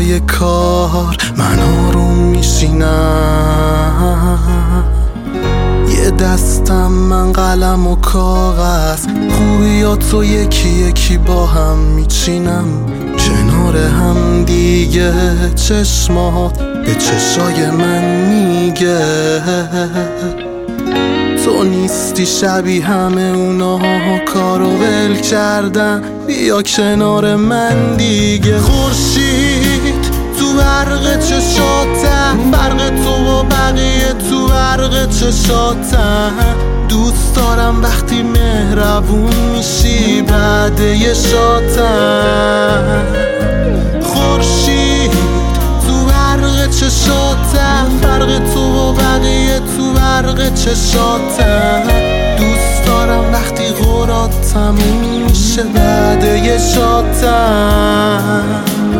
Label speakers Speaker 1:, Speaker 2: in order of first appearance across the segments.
Speaker 1: سر کار من آروم میشینم، یه دستم من قلم و کاغذ، خوبیاتو یکی یکی با هم میچینم. کنار هم دیگه چشمات به چشای من میگه تو نیستی شبیه همه اونا، کارو ول کردن، بیا کنار من دیگه. خورشید تو برق چشاتم، برق تو و بقیه تو برق چشاتم. دوست دارم وقتی مهربون میشی بعد یه شاتم. خورشید تو برق چشاتم، برق تو و بقیه تو برق چشاتم. دوست دارم وقتی غرات تموم میشه بعد یه شاتم.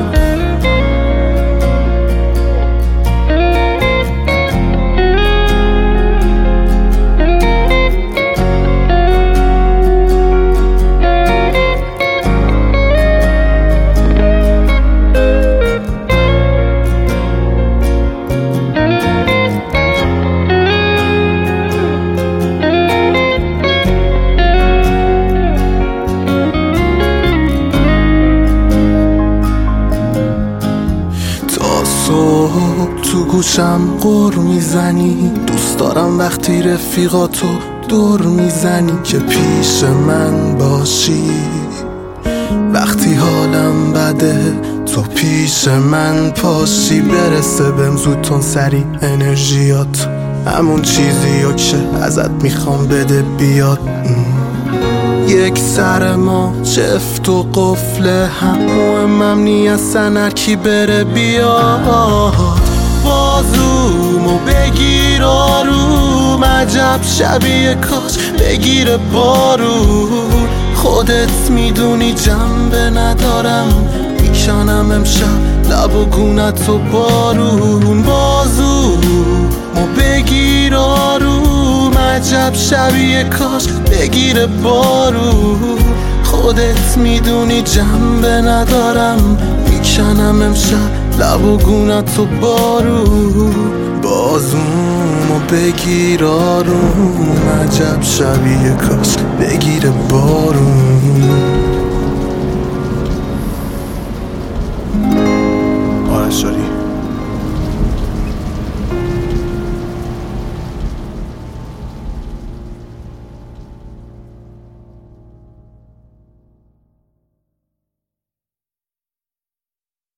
Speaker 1: تو گوشم غر میزنی، دوست دارم وقتی رفیقاتو دور میزنی که پیش من باشی. وقتی حالم بده تو پیش من پاشی، برسه بهم زودتون سری انرژیات، همون چیزی که ازت میخوام بده بیاد. یک سر ما چفت و قفله، هم مهمم نی اصلا هرکی بره بیاد. بازومو بگیر آروم، عجب شبیه کاش بگیره بارون. خودت میدونی جنبه ندارم، میکنم امشب لب و گونتو بارون. بازومو بگیر آروم، عجب شبیه کاش بگیره بارون. خودت میدونی جنبه ندارم، میکنم امشب لب و گونتو بارون. بازومو بگیر آروم، عجب شبیه کاش بگیره بارون.